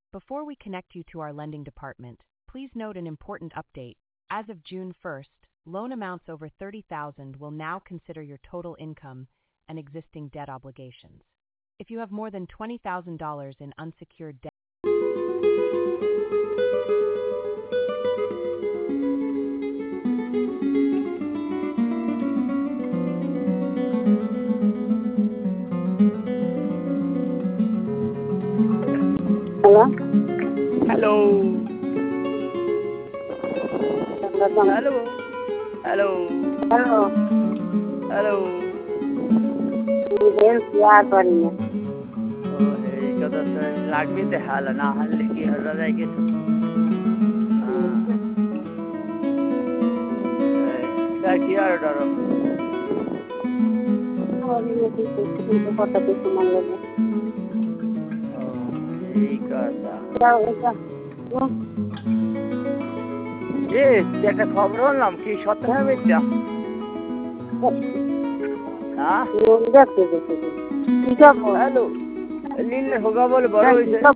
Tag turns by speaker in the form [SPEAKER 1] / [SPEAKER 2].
[SPEAKER 1] Before we connect you to our lending department, please note an important update. As of June 1st, loan amounts over $30,000 will now consider your total income and existing debt obligations. If you have more than $20,000 in unsecured debt,
[SPEAKER 2] Hello?
[SPEAKER 3] Hello. Hello. Hello.
[SPEAKER 2] Hello.
[SPEAKER 3] Hello.
[SPEAKER 2] क्या करिए
[SPEAKER 3] कदा लागबी ते हाल ना हाल की हर जाएगी क्या किया डरो
[SPEAKER 2] और ये तो पता कैसे मान लेंगे
[SPEAKER 3] ठीक है
[SPEAKER 2] क्या
[SPEAKER 3] ये क्या खबर हो नाम की शत है बेटा हाँ
[SPEAKER 2] देखते देखते ठीक है
[SPEAKER 3] हेलो लीले होगा बोल बड़ो इसे